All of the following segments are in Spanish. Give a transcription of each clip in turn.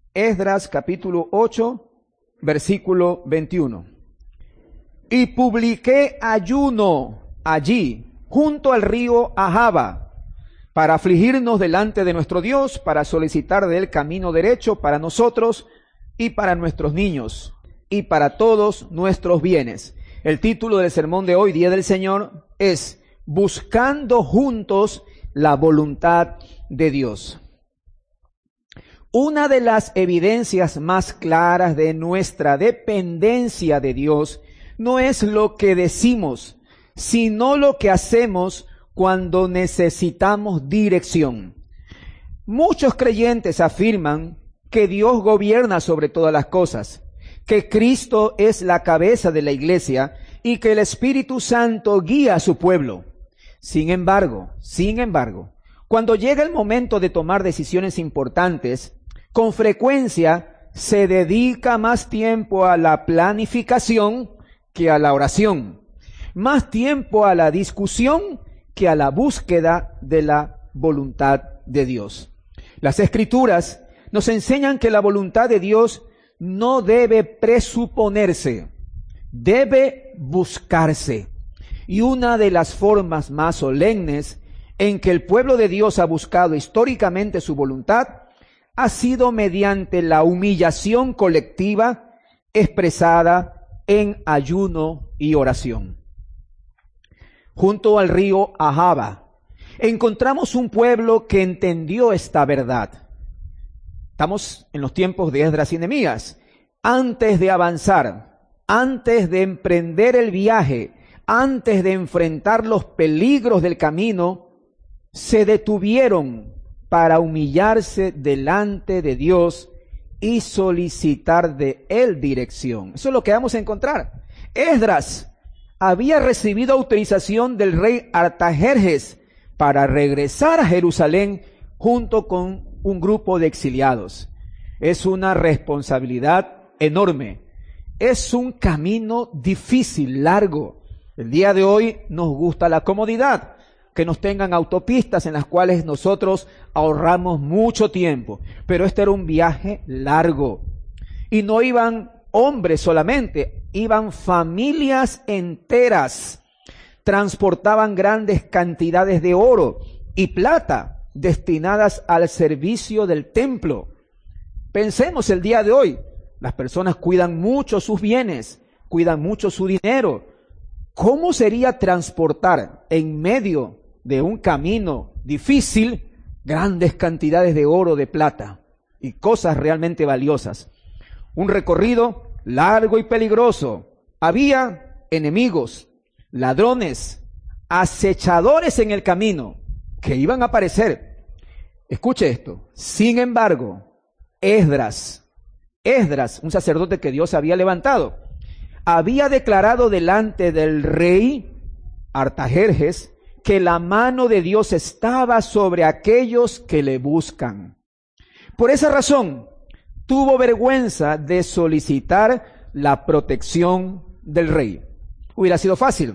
Esdras capítulo 8, versículo 21. Y publiqué ayuno allí, junto al río Ahava, para afligirnos delante de nuestro Dios, para solicitar de él camino derecho para nosotros y para nuestros niños y para todos nuestros bienes. El título del sermón de hoy, Día del Señor, es Buscando juntos la voluntad de Dios. Una de las evidencias más claras de nuestra dependencia de Dios no es lo que decimos, sino lo que hacemos cuando necesitamos dirección. Muchos creyentes afirman que Dios gobierna sobre todas las cosas, que Cristo es la cabeza de la iglesia y que el Espíritu Santo guía a su pueblo. Sin embargo, cuando llega el momento de tomar decisiones importantes, con frecuencia se dedica más tiempo a la planificación que a la oración, más tiempo a la discusión que a la búsqueda de la voluntad de Dios. Las Escrituras nos enseñan que la voluntad de Dios no debe presuponerse, debe buscarse. Y una de las formas más solemnes en que el pueblo de Dios ha buscado históricamente su voluntad ha sido mediante la humillación colectiva expresada en ayuno y oración. Junto al río Ahava encontramos un pueblo que entendió esta verdad. Estamos en los tiempos de Esdras y Nehemías. Antes de avanzar, antes de emprender el viaje, antes de enfrentar los peligros del camino, se detuvieron para humillarse delante de Dios y solicitar de él dirección. Eso es lo que vamos a encontrar. Esdras había recibido autorización del rey Artajerjes para regresar a Jerusalén junto con un grupo de exiliados. Es una responsabilidad enorme. Es un camino difícil, largo. El día de hoy nos gusta la comodidad, que nos tengan autopistas en las cuales nosotros ahorramos mucho tiempo. Pero este era un viaje largo. Y no iban hombres solamente, iban familias enteras. Transportaban grandes cantidades de oro y plata destinadas al servicio del templo. Pensemos el día de hoy, las personas cuidan mucho sus bienes, cuidan mucho su dinero. ¿Cómo sería transportar en medio de un camino difícil grandes cantidades de oro, de plata y cosas realmente valiosas? Un recorrido largo y peligroso. Había enemigos, ladrones, acechadores en el camino que iban a aparecer. Escuche esto. Sin embargo, Esdras, un sacerdote que Dios había levantado, había declarado delante del rey Artajerjes que la mano de Dios estaba sobre aquellos que le buscan. Por esa razón, tuvo vergüenza de solicitar la protección del rey. Hubiera sido fácil.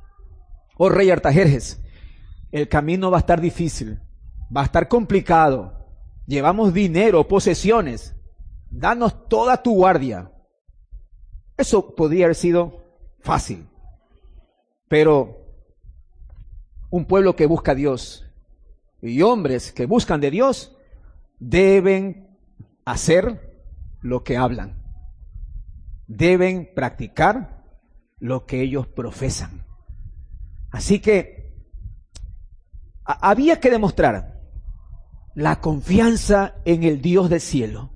Oh rey Artajerjes, el camino va a estar difícil, va a estar complicado. Llevamos dinero, posesiones. Danos toda tu guardia. Eso podría haber sido fácil. Pero un pueblo que busca a Dios y hombres que buscan de Dios deben hacer lo que hablan. Deben practicar lo que ellos profesan. Así que había que demostrar la confianza en el Dios del cielo.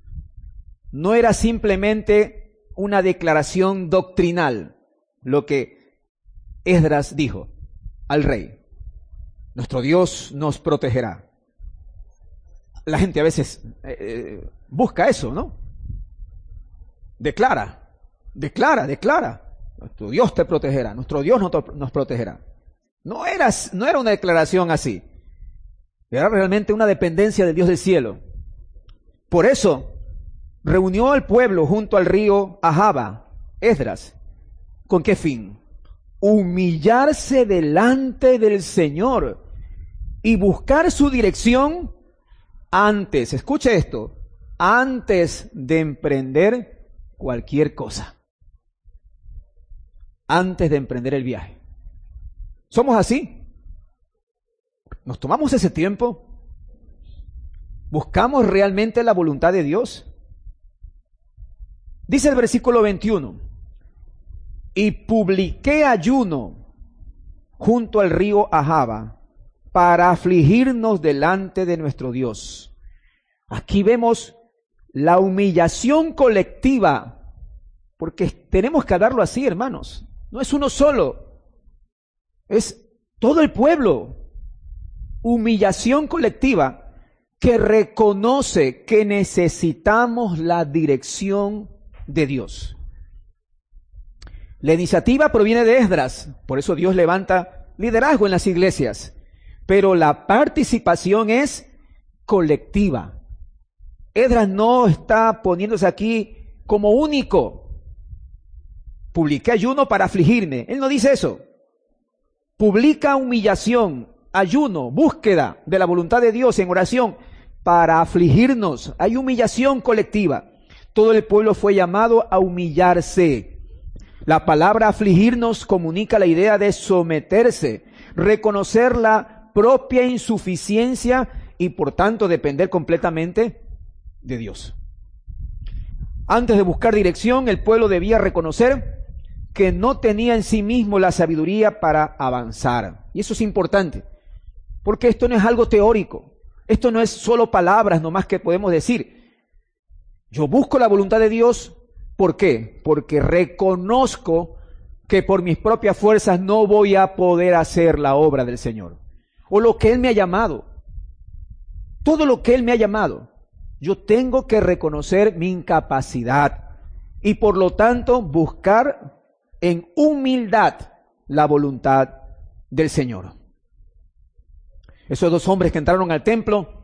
No era simplemente una declaración doctrinal lo que Esdras dijo al rey. Nuestro Dios nos protegerá. La gente a veces busca eso, ¿no? Declara. Nuestro Dios te protegerá, nuestro Dios nos protegerá. No era una declaración así. Era realmente una dependencia del Dios del cielo. Por eso, reunió al pueblo junto al río Ahava, Esdras. ¿Con qué fin? Humillarse delante del Señor y buscar su dirección antes, escuche esto, antes de emprender cualquier cosa. Antes de emprender el viaje. Somos así. Nos tomamos ese tiempo. ¿Buscamos realmente la voluntad de Dios? Dice el versículo 21. Y publiqué ayuno junto al río Ahava para afligirnos delante de nuestro Dios. Aquí vemos la humillación colectiva, porque tenemos que hablarlo así, hermanos. No es uno solo, es todo el pueblo. Humillación colectiva que reconoce que necesitamos la dirección de Dios. La iniciativa proviene de Esdras, por eso Dios levanta liderazgo en las iglesias, pero la participación es colectiva. Esdras no está poniéndose aquí como único. Publiqué ayuno para afligirme. Él no dice eso. Publica humillación, ayuno, búsqueda de la voluntad de Dios en oración para afligirnos. Hay humillación colectiva. Todo el pueblo fue llamado a humillarse. La palabra afligirnos comunica la idea de someterse, reconocer la propia insuficiencia y por tanto depender completamente de Dios. Antes de buscar dirección, el pueblo debía reconocer que no tenía en sí mismo la sabiduría para avanzar. Y eso es importante, porque esto no es algo teórico. Esto no es solo palabras nomás que podemos decir. Yo busco la voluntad de Dios. ¿Por qué? Porque reconozco que por mis propias fuerzas no voy a poder hacer la obra del Señor. O lo que Él me ha llamado. Todo lo que Él me ha llamado. Yo tengo que reconocer mi incapacidad. Y por lo tanto buscar en humildad la voluntad del Señor. Esos dos hombres que entraron al templo,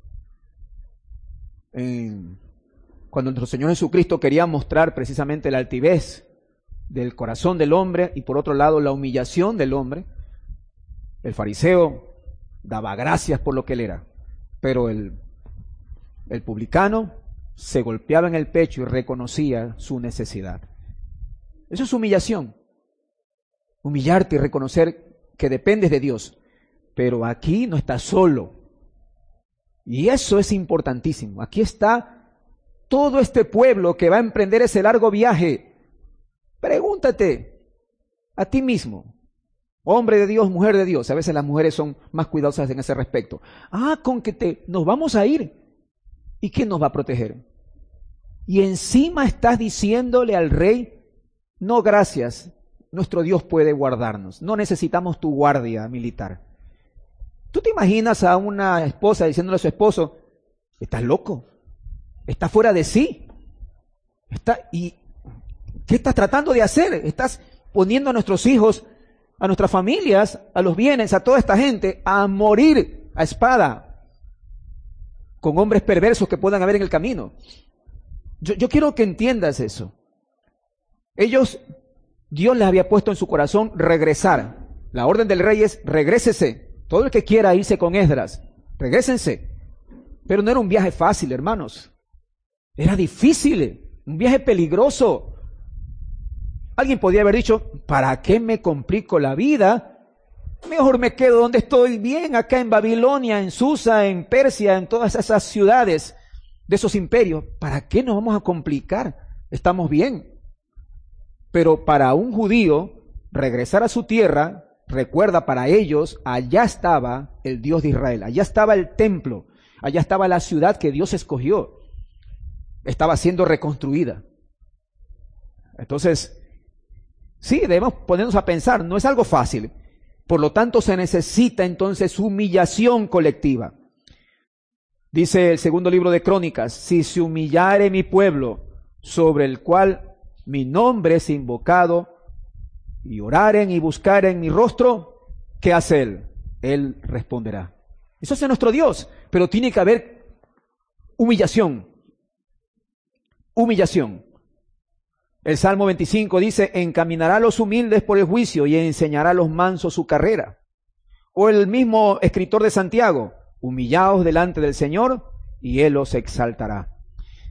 cuando nuestro Señor Jesucristo quería mostrar precisamente la altivez del corazón del hombre y por otro lado la humillación del hombre, el fariseo daba gracias por lo que él era, pero el publicano se golpeaba en el pecho y reconocía su necesidad. Eso es humillación. Humillarte y reconocer que dependes de Dios. Pero aquí no estás solo. Y eso es importantísimo. Aquí está todo este pueblo que va a emprender ese largo viaje. Pregúntate a ti mismo, hombre de Dios, mujer de Dios. A veces las mujeres son más cuidadosas en ese respecto. Con que nos vamos a ir. ¿Y quién nos va a proteger? Y encima estás diciéndole al rey, no, gracias, nuestro Dios puede guardarnos. No necesitamos tu guardia militar. ¿Tú te imaginas a una esposa diciéndole a su esposo, estás loco? Estás fuera de sí. ¿Y qué estás tratando de hacer? Estás poniendo a nuestros hijos, a nuestras familias, a los bienes, a toda esta gente, a morir a espada, con hombres perversos que puedan haber en el camino. Yo quiero que entiendas eso. Dios les había puesto en su corazón regresar. La orden del rey es, regrésese. Todo el que quiera irse con Esdras, regrésense. Pero no era un viaje fácil, hermanos. Era difícil, un viaje peligroso. Alguien podría haber dicho, ¿para qué me complico la vida? Mejor me quedo donde estoy bien, acá en Babilonia, en Susa, en Persia, en todas esas ciudades de esos imperios. ¿Para qué nos vamos a complicar? Estamos bien. Pero para un judío, regresar a su tierra, recuerda, para ellos, allá estaba el Dios de Israel, allá estaba el templo, allá estaba la ciudad que Dios escogió. Estaba siendo reconstruida. Entonces, sí, debemos ponernos a pensar, no es algo fácil. Por lo tanto, se necesita entonces humillación colectiva. Dice el segundo libro de Crónicas, si se humillare mi pueblo, sobre el cual mi nombre es invocado, y oraren y buscaren mi rostro, ¿qué hace Él? Él responderá. Eso es nuestro Dios, pero tiene que haber humillación. Humillación. El Salmo 25 dice, encaminará a los humildes por el juicio y enseñará a los mansos su carrera. O el mismo escritor de Santiago, humillaos delante del Señor y Él os exaltará.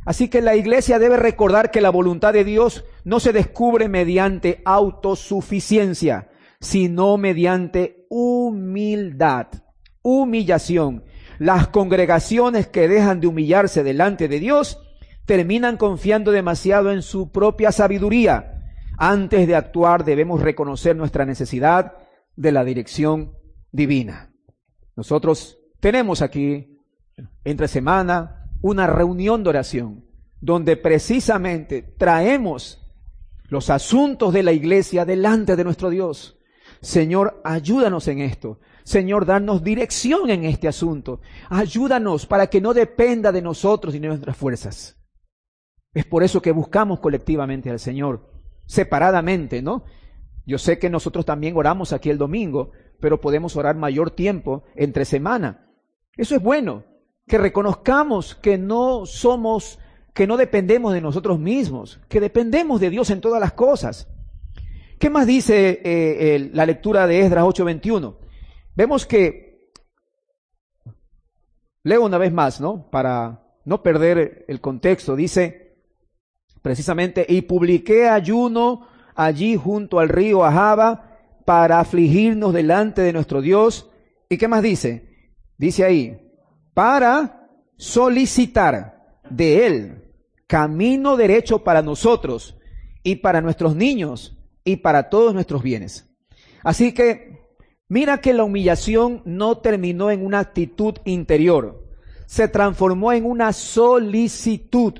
Así que la iglesia debe recordar que la voluntad de Dios no se descubre mediante autosuficiencia, sino mediante humildad, humillación. Las congregaciones que dejan de humillarse delante de Dios terminan confiando demasiado en su propia sabiduría. Antes de actuar debemos reconocer nuestra necesidad de la dirección divina. Nosotros tenemos aquí, entre semana, una reunión de oración, donde precisamente traemos los asuntos de la iglesia delante de nuestro Dios. Señor, ayúdanos en esto. Señor, danos dirección en este asunto. Ayúdanos para que no dependa de nosotros ni de nuestras fuerzas. Es por eso que buscamos colectivamente al Señor, separadamente, ¿no? Yo sé que nosotros también oramos aquí el domingo, pero podemos orar mayor tiempo entre semana. Eso es bueno, que reconozcamos que no dependemos de nosotros mismos, que dependemos de Dios en todas las cosas. ¿Qué más dice la lectura de Esdras 8:21? Vemos que, leo una vez más, ¿no? Para no perder el contexto, dice precisamente, y publiqué ayuno allí junto al río Ahava para afligirnos delante de nuestro Dios. ¿Y qué más dice? Dice ahí, para solicitar de Él camino derecho para nosotros y para nuestros niños y para todos nuestros bienes. Así que mira que la humillación no terminó en una actitud interior, se transformó en una solicitud.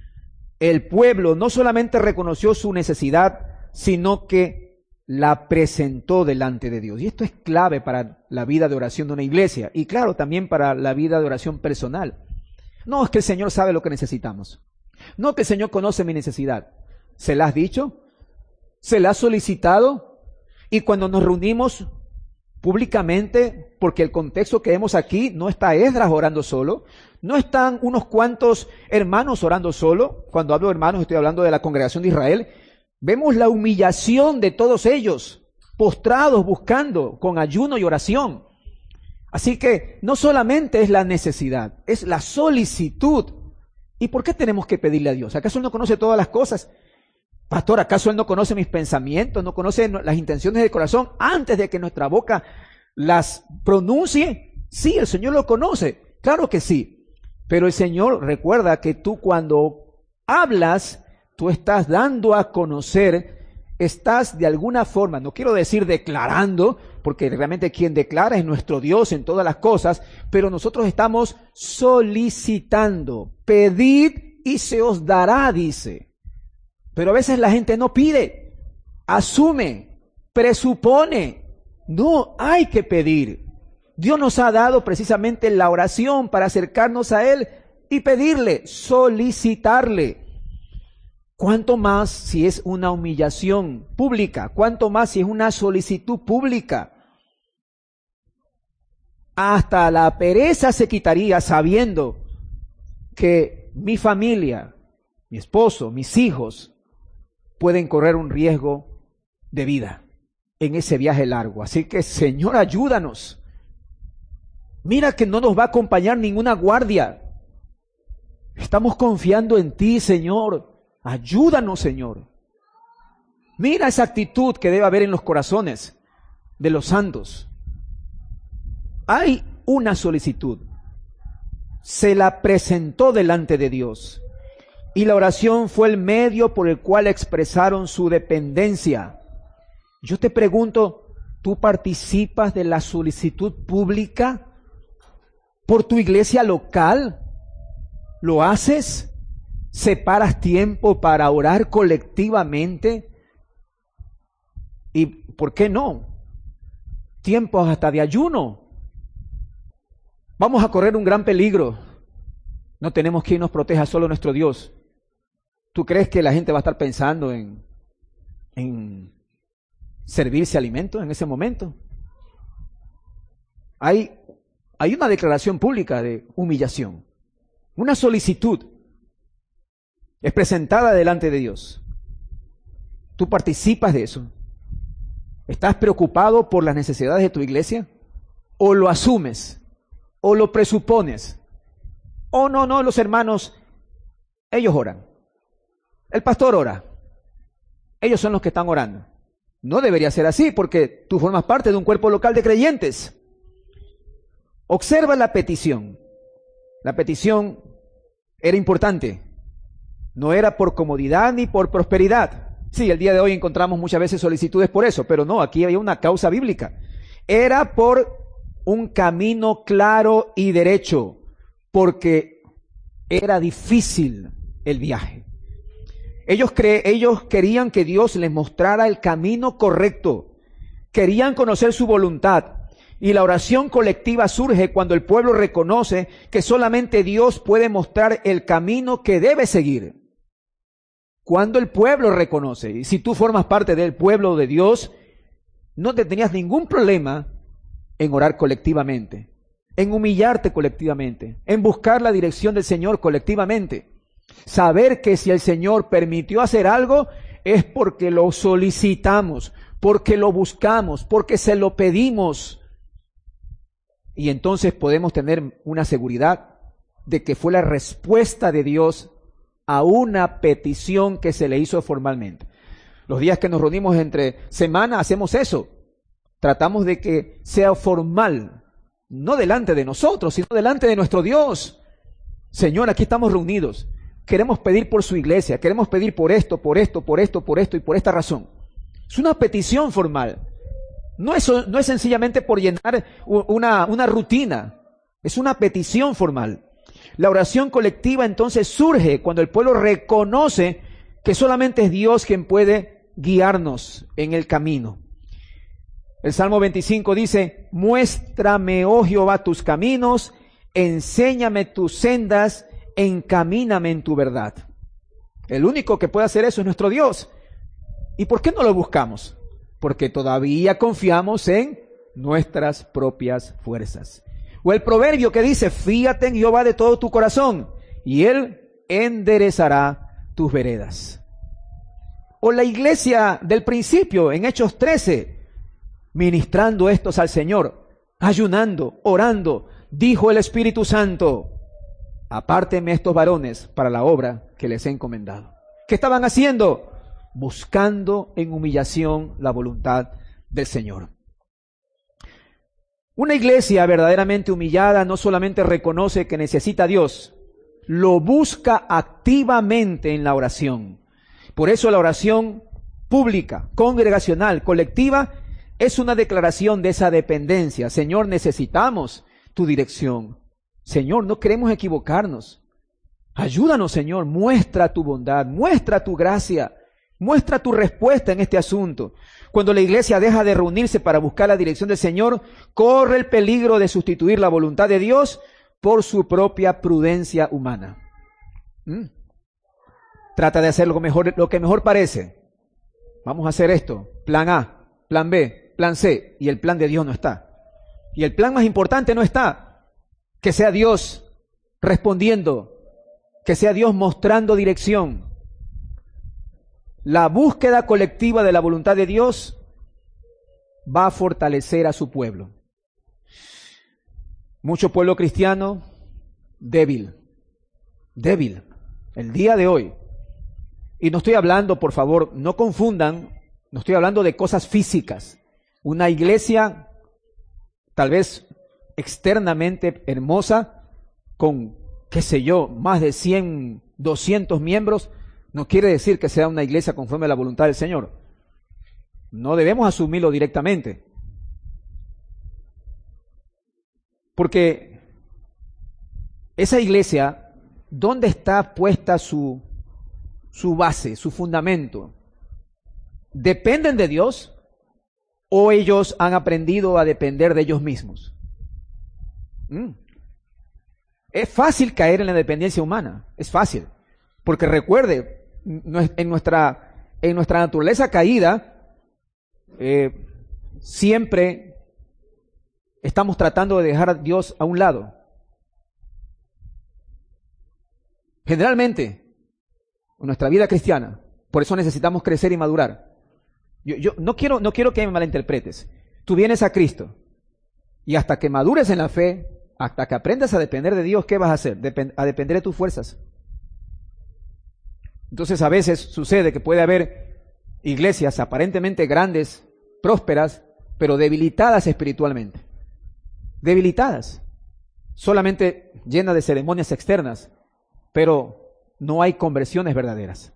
El pueblo no solamente reconoció su necesidad, sino que la presentó delante de Dios. Y esto es clave para la vida de oración de una iglesia y claro, también para la vida de oración personal. No es que el Señor sabe lo que necesitamos. No que el Señor conoce mi necesidad. ¿Se la has dicho? ¿Se la has solicitado? Y cuando nos reunimos públicamente, porque el contexto que vemos aquí, no está Esdras orando solo, no están unos cuantos hermanos orando solo. Cuando hablo de hermanos estoy hablando de la congregación de Israel. Vemos la humillación de todos ellos, postrados buscando con ayuno y oración. Así que no solamente es la necesidad, es la solicitud. ¿Y por qué tenemos que pedirle a Dios? ¿Acaso Él no conoce todas las cosas? Pastor, ¿acaso Él no conoce mis pensamientos? ¿No conoce las intenciones del corazón antes de que nuestra boca las pronuncie? Sí, el Señor lo conoce. Claro que sí. Pero el Señor recuerda que tú cuando hablas, tú estás dando a conocer, estás de alguna forma, no quiero decir declarando, porque realmente quien declara es nuestro Dios en todas las cosas, pero nosotros estamos solicitando. Pedid y se os dará, dice. Pero a veces la gente no pide, asume, presupone. No hay que pedir. Dios nos ha dado precisamente la oración para acercarnos a Él y pedirle, solicitarle. ¿Cuánto más si es una humillación pública? ¿Cuánto más si es una solicitud pública? Hasta la pereza se quitaría sabiendo que mi familia, mi esposo, mis hijos pueden correr un riesgo de vida en ese viaje largo. Así que, Señor, ayúdanos. Mira que no nos va a acompañar ninguna guardia. Estamos confiando en ti, Señor. Ayúdanos, Señor. Mira esa actitud que debe haber en los corazones de los santos. Hay una solicitud. Se la presentó delante de Dios. Y la oración fue el medio por el cual expresaron su dependencia. Yo te pregunto, ¿tú participas de la solicitud pública por tu iglesia local? ¿Lo haces? ¿Separas tiempo para orar colectivamente? ¿Y por qué no? Tiempos hasta de ayuno. Vamos a correr un gran peligro. No tenemos quien nos proteja, solo nuestro Dios. ¿Tú crees que la gente va a estar pensando en servirse alimentos en ese momento? Hay una declaración pública de humillación, una solicitud. Es presentada delante de Dios. ¿Tú participas de eso? ¿Estás preocupado por las necesidades de tu iglesia? ¿O lo asumes? ¿O lo presupones? ¿O no, los hermanos ellos oran. El pastor ora. Ellos son los que están orando. No debería ser así porque tú formas parte de un cuerpo local de creyentes. Observa la petición. La petición era importante. No era por comodidad ni por prosperidad. Sí, el día de hoy encontramos muchas veces solicitudes por eso, pero no, aquí había una causa bíblica. Era por un camino claro y derecho, porque era difícil el viaje. Ellos querían que Dios les mostrara el camino correcto. Querían conocer su voluntad. Y la oración colectiva surge cuando el pueblo reconoce que solamente Dios puede mostrar el camino que debe seguir. Cuando el pueblo reconoce, y si tú formas parte del pueblo de Dios, no te tenías ningún problema en orar colectivamente, en humillarte colectivamente, en buscar la dirección del Señor colectivamente. Saber que si el Señor permitió hacer algo es porque lo solicitamos, porque lo buscamos, porque se lo pedimos. Y entonces podemos tener una seguridad de que fue la respuesta de Dios a una petición que se le hizo formalmente. Los días que nos reunimos entre semana hacemos eso. Tratamos de que sea formal, no delante de nosotros, sino delante de nuestro Dios. Señor, aquí estamos reunidos. Queremos pedir por su iglesia, queremos pedir por esto, por esto, por esto, por esto y por esta razón. Es una petición formal. No es sencillamente por llenar una rutina. Es una petición formal. La oración colectiva entonces surge cuando el pueblo reconoce que solamente es Dios quien puede guiarnos en el camino. El Salmo 25 dice: muéstrame, oh Jehová, tus caminos, enséñame tus sendas, encamíname en tu verdad. El único que puede hacer eso es nuestro Dios. ¿Y por qué no lo buscamos? Porque todavía confiamos en nuestras propias fuerzas. O el proverbio que dice: fíate en Jehová de todo tu corazón, y Él enderezará tus veredas. O la iglesia del principio, en Hechos 13, ministrando estos al Señor, ayunando, orando, dijo el Espíritu Santo: apárteme estos varones para la obra que les he encomendado. ¿Qué estaban haciendo? Buscando en humillación la voluntad del Señor. Una iglesia verdaderamente humillada no solamente reconoce que necesita a Dios, lo busca activamente en la oración. Por eso la oración pública, congregacional, colectiva, es una declaración de esa dependencia. Señor, necesitamos tu dirección. Señor, no queremos equivocarnos. Ayúdanos, Señor, muestra tu bondad, muestra tu gracia. Muestra tu respuesta en este asunto. Cuando la iglesia deja de reunirse para buscar la dirección del Señor, corre el peligro de sustituir la voluntad de Dios por su propia prudencia humana. Trata de hacer lo que mejor parece. Vamos a hacer esto. Plan A, plan B, plan C. Y el plan de Dios no está. Y el plan más importante no está. Que sea Dios respondiendo. Que sea Dios mostrando dirección. La búsqueda colectiva de la voluntad de Dios va a fortalecer a su pueblo. Mucho pueblo cristiano débil. El día de hoy. Y no estoy hablando, por favor, no confundan, no estoy hablando de cosas físicas. Una iglesia tal vez externamente hermosa, con, qué sé yo, más de 100, 200 miembros, no quiere decir que sea una iglesia conforme a la voluntad del Señor. No debemos asumirlo directamente. Porque esa iglesia, ¿dónde está puesta su base, su fundamento? ¿Dependen de Dios o ellos han aprendido a depender de ellos mismos? Es fácil caer en la dependencia humana, es fácil. Porque recuerde, en nuestra naturaleza caída, siempre estamos tratando de dejar a Dios a un lado. Generalmente, en nuestra vida cristiana, por eso necesitamos crecer y madurar. Yo no quiero que me malinterpretes. Tú vienes a Cristo y hasta que madures en la fe, hasta que aprendas a depender de Dios, ¿qué vas a hacer? A depender de tus fuerzas. Entonces a veces sucede que puede haber iglesias aparentemente grandes, prósperas, pero debilitadas espiritualmente. Debilitadas. Solamente llenas de ceremonias externas, pero no hay conversiones verdaderas.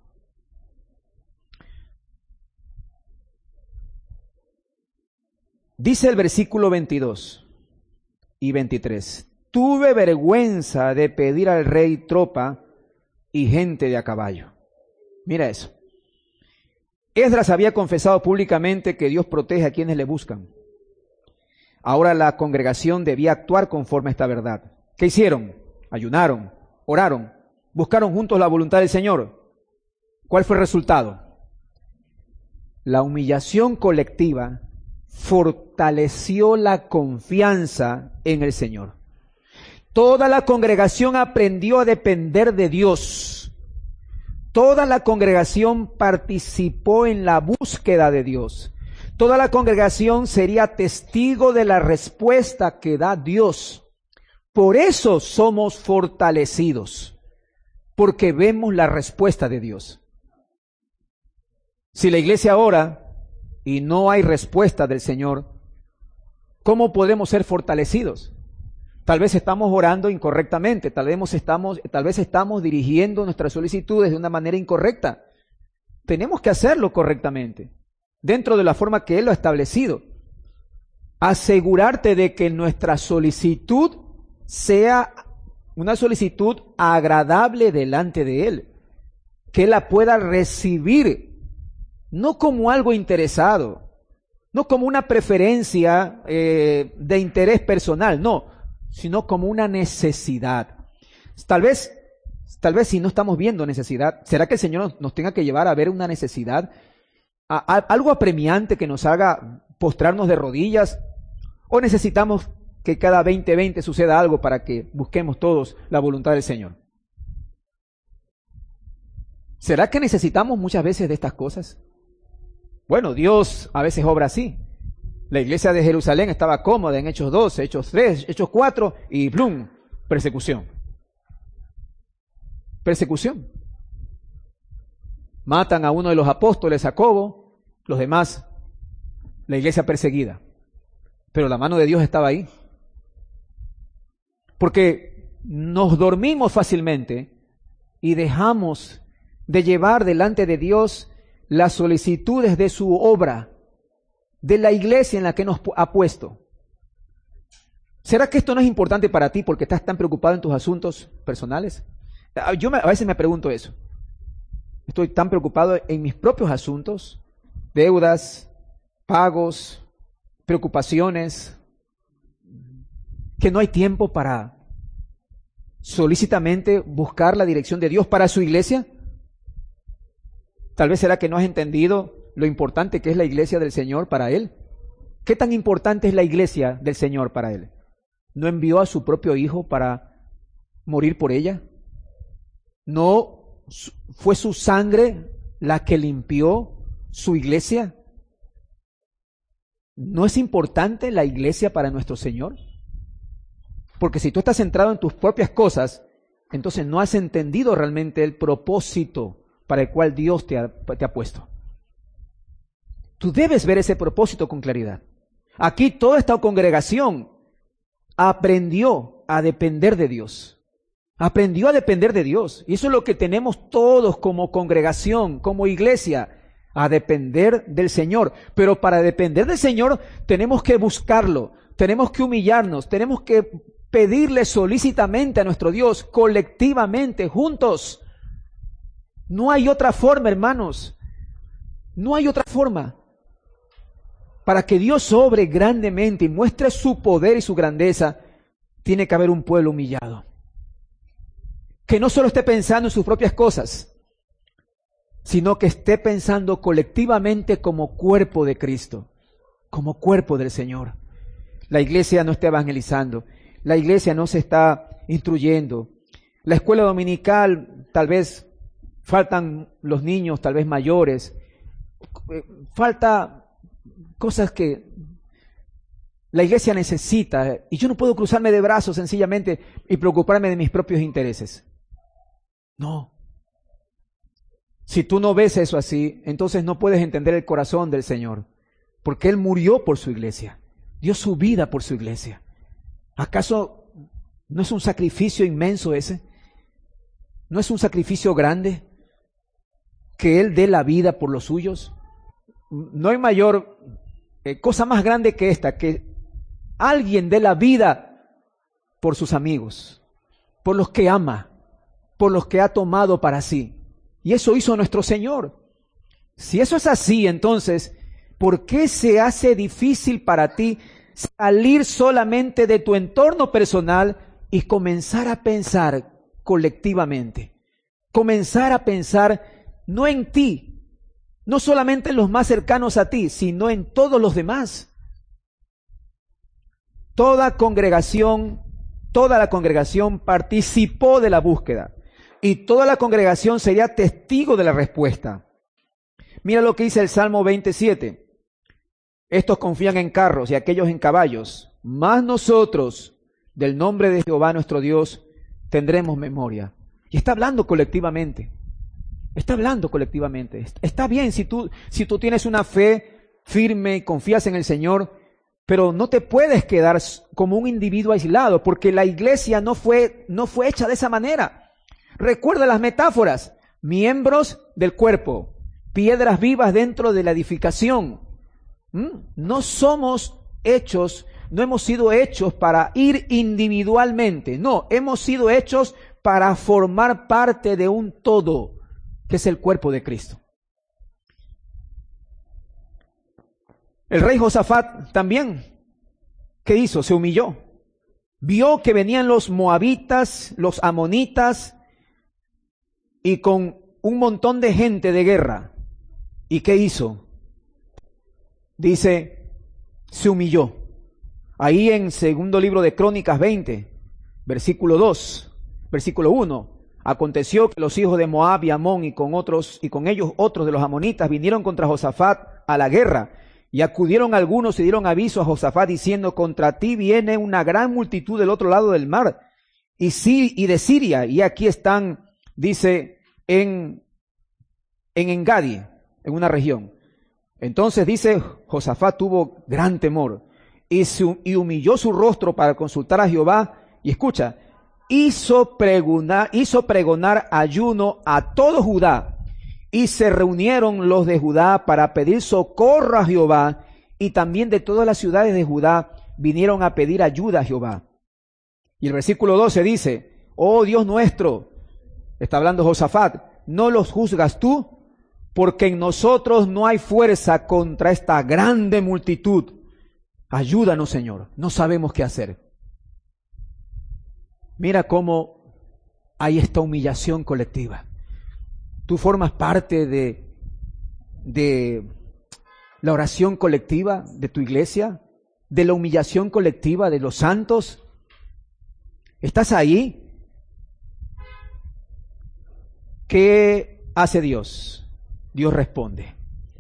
Dice el versículo 22 y 23. Tuve vergüenza de pedir al rey tropa y gente de a caballo. Mira eso. Esdras había confesado públicamente que Dios protege a quienes le buscan. Ahora la congregación debía actuar conforme a esta verdad. ¿Qué hicieron? Ayunaron, oraron, buscaron juntos la voluntad del Señor. ¿Cuál fue el resultado? La humillación colectiva fortaleció la confianza en el Señor. Toda la congregación aprendió a depender de Dios. Toda la congregación participó en la búsqueda de Dios. Toda la congregación sería testigo de la respuesta que da Dios. Por eso somos fortalecidos, porque vemos la respuesta de Dios. Si la iglesia ora y no hay respuesta del Señor, ¿cómo podemos ser fortalecidos? Tal vez estamos orando incorrectamente, tal vez estamos dirigiendo nuestras solicitudes de una manera incorrecta. Tenemos que hacerlo correctamente, dentro de la forma que Él lo ha establecido. Asegurarte de que nuestra solicitud sea una solicitud agradable delante de Él, que Él la pueda recibir, no como algo interesado, no como una preferencia de interés personal, no, sino como una necesidad. Tal vez si no estamos viendo necesidad, ¿será que el Señor nos tenga que llevar a ver una necesidad? ¿Algo apremiante que nos haga postrarnos de rodillas? ¿O necesitamos que cada 20:20 suceda algo para que busquemos todos la voluntad del Señor? ¿Será que necesitamos muchas veces de estas cosas? Bueno, Dios a veces obra así. La iglesia de Jerusalén estaba cómoda en Hechos 12, Hechos 3, Hechos 4 y ¡plum! Persecución. Persecución. Matan a uno de los apóstoles, Jacobo, los demás, la iglesia perseguida. Pero la mano de Dios estaba ahí. Porque nos dormimos fácilmente y dejamos de llevar delante de Dios las solicitudes de su obra, de la iglesia en la que nos ha puesto. ¿Será que esto no es importante para ti porque estás tan preocupado en tus asuntos personales? Yo a veces me pregunto eso. Estoy tan preocupado en mis propios asuntos, deudas, pagos, preocupaciones, que no hay tiempo para solícitamente buscar la dirección de Dios para su iglesia. Tal vez será que no has entendido lo importante que es la iglesia del Señor para Él. ¿Qué tan importante es la iglesia del Señor para Él? ¿No envió a su propio Hijo para morir por ella? ¿No fue su sangre la que limpió su iglesia? ¿No es importante la iglesia para nuestro Señor? Porque si tú estás centrado en tus propias cosas, entonces no has entendido realmente el propósito para el cual Dios te ha puesto. Tú debes ver ese propósito con claridad. Aquí toda esta congregación aprendió a depender de Dios. Aprendió a depender de Dios. Y eso es lo que tenemos todos como congregación, como iglesia, a depender del Señor. Pero para depender del Señor tenemos que buscarlo, tenemos que humillarnos, tenemos que pedirle solícitamente a nuestro Dios, colectivamente, juntos. No hay otra forma, hermanos. No hay otra forma. Para que Dios obre grandemente y muestre su poder y su grandeza, tiene que haber un pueblo humillado. Que no solo esté pensando en sus propias cosas, sino que esté pensando colectivamente como cuerpo de Cristo, como cuerpo del Señor. La iglesia no está evangelizando, la iglesia no se está instruyendo. La escuela dominical, tal vez faltan los niños, tal vez mayores, falta cosas que la iglesia necesita, y yo no puedo cruzarme de brazos sencillamente y preocuparme de mis propios intereses. No. Si tú no ves eso así, entonces no puedes entender el corazón del Señor, porque Él murió por su iglesia, dio su vida por su iglesia. ¿Acaso no es un sacrificio inmenso ese? ¿No es un sacrificio grande que Él dé la vida por los suyos? No hay mayor cosa más grande que esta, que alguien dé la vida por sus amigos, por los que ama, por los que ha tomado para sí. Y eso hizo nuestro Señor. Si eso es así, entonces, ¿por qué se hace difícil para ti salir solamente de tu entorno personal y comenzar a pensar colectivamente? Comenzar a pensar no en ti, no solamente en los más cercanos a ti, sino en todos los demás. Toda la congregación participó de la búsqueda. Y toda la congregación sería testigo de la respuesta. Mira lo que dice el Salmo 27. Estos confían en carros y aquellos en caballos, mas nosotros, del nombre de Jehová nuestro Dios, tendremos memoria. Y está hablando colectivamente. Está hablando colectivamente. Está bien si tú tienes una fe firme y confías en el Señor, pero no te puedes quedar como un individuo aislado, porque la iglesia no fue hecha de esa manera. Recuerda las metáforas, miembros del cuerpo, piedras vivas dentro de la edificación. No hemos sido hechos para ir individualmente, no, hemos sido hechos para formar parte de un todo, que es el cuerpo de Cristo. El rey Josafat también, ¿qué hizo? Se humilló. Vio que venían los moabitas, los amonitas, y con un montón de gente de guerra. ¿Y qué hizo? Dice, se humilló. Ahí en segundo libro de Crónicas 20, versículo 1. Aconteció que los hijos de Moab y Amón y con ellos otros de los amonitas vinieron contra Josafat a la guerra. Y acudieron algunos y dieron aviso a Josafat diciendo, contra ti viene una gran multitud del otro lado del mar, y de Siria, y aquí están, dice, en Engadi, en una región. Entonces dice, Josafat tuvo gran temor, y humilló su rostro para consultar a Jehová, y escucha, hizo pregonar ayuno a todo Judá, y se reunieron los de Judá para pedir socorro a Jehová, y también de todas las ciudades de Judá vinieron a pedir ayuda a Jehová. Y el versículo 12 dice, oh Dios nuestro, está hablando Josafat, ¿no los juzgas tú? Porque en nosotros no hay fuerza contra esta grande multitud. Ayúdanos, Señor, no sabemos qué hacer. Mira cómo hay esta humillación colectiva. Tú formas parte de la oración colectiva de tu iglesia, de la humillación colectiva de los santos. ¿Estás ahí? ¿Qué hace Dios? Dios responde.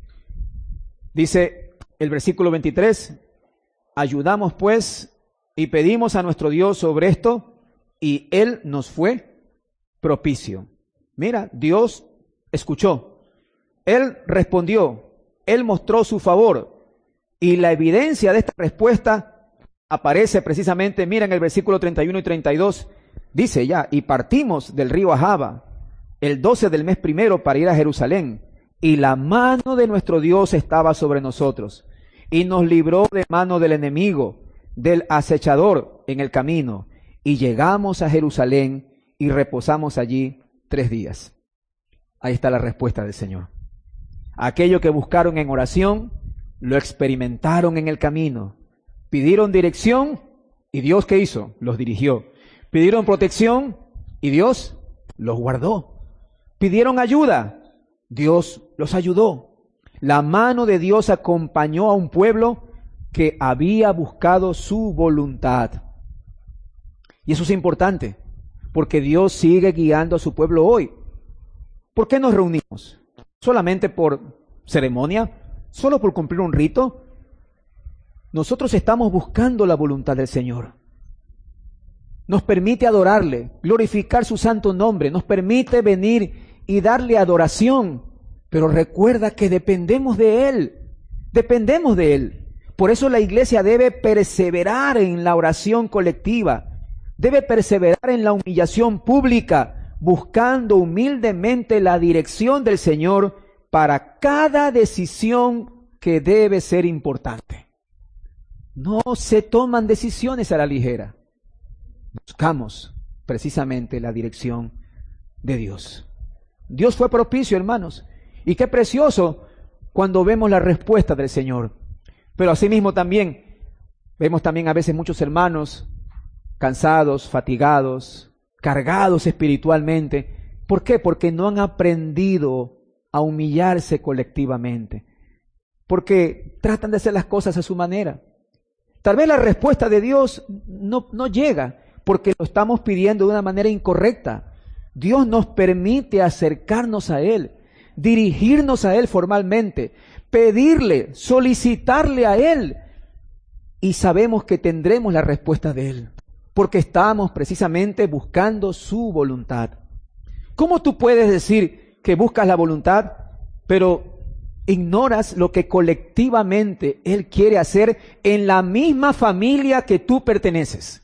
Dice el versículo 23, ayudamos pues y pedimos a nuestro Dios sobre esto, y Él nos fue propicio. Mira, Dios escuchó, Él respondió, Él mostró su favor, y la evidencia de esta respuesta aparece precisamente, mira en el versículo 31 y 32, dice ya, y partimos del río Ahava el 12 del mes primero para ir a Jerusalén, y la mano de nuestro Dios estaba sobre nosotros, y nos libró de mano del enemigo, del acechador en el camino, y llegamos a Jerusalén y reposamos allí 3 días. Ahí está la respuesta del Señor. Aquello que buscaron en oración, lo experimentaron en el camino. Pidieron dirección y Dios, ¿qué hizo? Los dirigió. Pidieron protección y Dios los guardó. Pidieron ayuda, Dios los ayudó. La mano de Dios acompañó a un pueblo que había buscado su voluntad. Y eso es importante, porque Dios sigue guiando a su pueblo hoy. ¿Por qué nos reunimos? ¿Solamente por ceremonia? ¿Solo por cumplir un rito? Nosotros estamos buscando la voluntad del Señor. Nos permite adorarle, glorificar su santo nombre, nos permite venir y darle adoración, pero recuerda que dependemos de Él, dependemos de Él. Por eso la iglesia debe perseverar en la oración colectiva, debe perseverar en la humillación pública, buscando humildemente la dirección del Señor para cada decisión que debe ser importante. No se toman decisiones a la ligera. Buscamos precisamente la dirección de Dios. Dios fue propicio, hermanos, y qué precioso cuando vemos la respuesta del Señor. Pero asimismo también, vemos también a veces muchos hermanos cansados, fatigados, cargados espiritualmente. ¿Por qué? Porque no han aprendido a humillarse colectivamente. Porque tratan de hacer las cosas a su manera. Tal vez la respuesta de Dios no llega porque lo estamos pidiendo de una manera incorrecta. Dios nos permite acercarnos a Él, dirigirnos a Él formalmente, pedirle, solicitarle a Él, y sabemos que tendremos la respuesta de Él, porque estamos precisamente buscando su voluntad. ¿Cómo tú puedes decir que buscas la voluntad, pero ignoras lo que colectivamente Él quiere hacer en la misma familia que tú perteneces?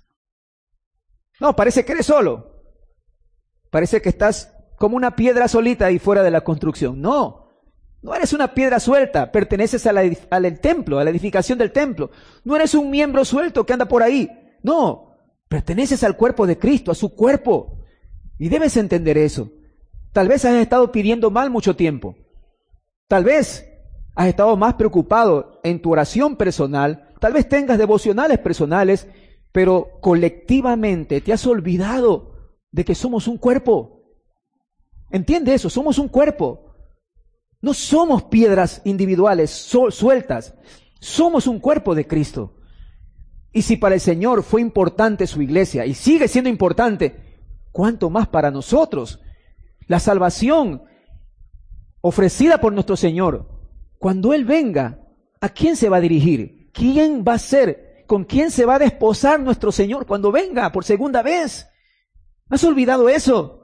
No, parece que eres solo. Parece que estás como una piedra solita ahí fuera de la construcción. No, no eres una piedra suelta, perteneces al templo, a la edificación del templo. No eres un miembro suelto que anda por ahí. No, perteneces al cuerpo de Cristo, a su cuerpo. Y debes entender eso. Tal vez has estado pidiendo mal mucho tiempo. Tal vez has estado más preocupado en tu oración personal. Tal vez tengas devocionales personales, pero colectivamente te has olvidado de que somos un cuerpo. Entiende eso, somos un cuerpo. No somos piedras individuales sueltas. Somos un cuerpo de Cristo. Y si para el Señor fue importante su iglesia y sigue siendo importante, ¿cuánto más para nosotros? La salvación ofrecida por nuestro Señor, cuando Él venga, ¿a quién se va a dirigir? ¿Quién va a ser? ¿Con quién se va a desposar nuestro Señor cuando venga por segunda vez? ¿Has olvidado eso?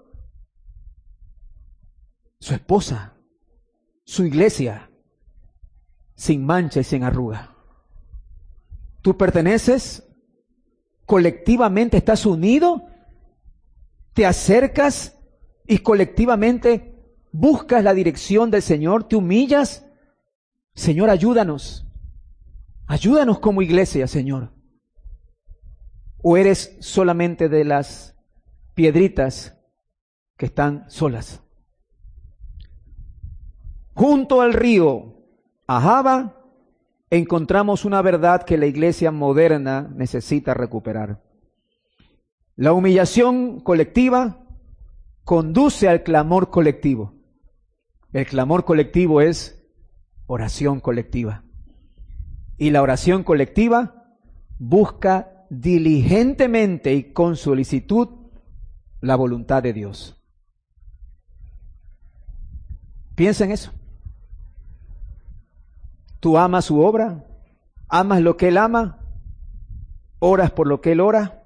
Su esposa, su iglesia, sin mancha y sin arruga. ¿Tú perteneces? ¿Colectivamente estás unido? ¿Te acercas y colectivamente buscas la dirección del Señor? ¿Te humillas? Señor, ayúdanos. Ayúdanos como iglesia, Señor. ¿O eres solamente de las piedritas que están solas? Junto al río Ahava encontramos una verdad que la iglesia moderna necesita recuperar. La humillación colectiva conduce al clamor colectivo. El clamor colectivo es oración colectiva. Y la oración colectiva busca diligentemente y con solicitud la voluntad de Dios. Piensa en eso. ¿Tú amas su obra? ¿Amas lo que Él ama? ¿Oras por lo que Él ora?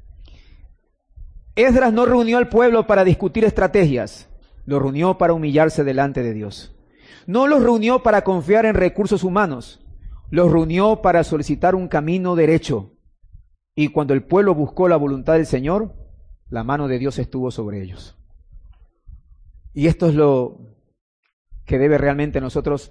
Esdras no reunió al pueblo para discutir estrategias, lo reunió para humillarse delante de Dios. No los reunió para confiar en recursos humanos, los reunió para solicitar un camino derecho. Y cuando el pueblo buscó la voluntad del Señor, la mano de Dios estuvo sobre ellos. Y esto es lo que debe realmente nosotros,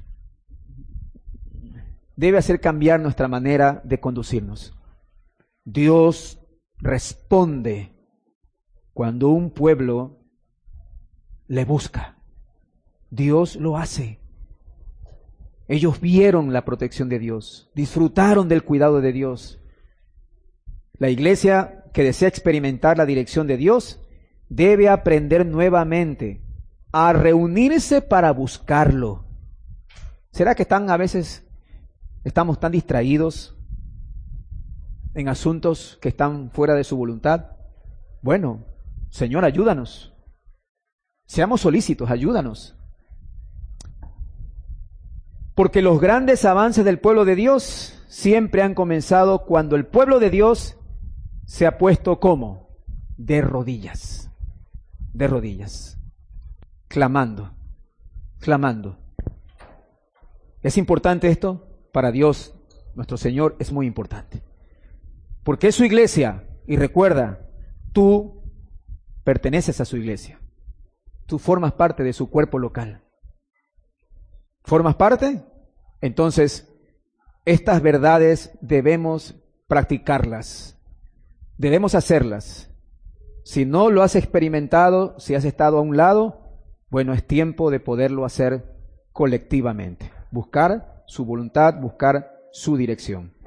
debe hacer cambiar nuestra manera de conducirnos. Dios responde cuando un pueblo le busca. Dios lo hace. Ellos vieron la protección de Dios, disfrutaron del cuidado de Dios. La iglesia que desea experimentar la dirección de Dios debe aprender nuevamente a reunirse para buscarlo. ¿Será que estamos tan distraídos en asuntos que están fuera de su voluntad? Bueno, Señor, ayúdanos. Seamos solícitos, ayúdanos. Porque los grandes avances del pueblo de Dios siempre han comenzado cuando el pueblo de Dios se ha puesto ¿cómo? De rodillas. De rodillas. clamando, clamando. ¿Es importante esto? Para Dios, nuestro Señor, es muy importante. Porque es su iglesia, y recuerda, tú perteneces a su iglesia. Tú formas parte de su cuerpo local. ¿Formas parte? Entonces, estas verdades debemos practicarlas. Debemos hacerlas. Si no lo has experimentado, si has estado a un lado, bueno, es tiempo de poderlo hacer colectivamente. Buscar su voluntad, buscar su dirección.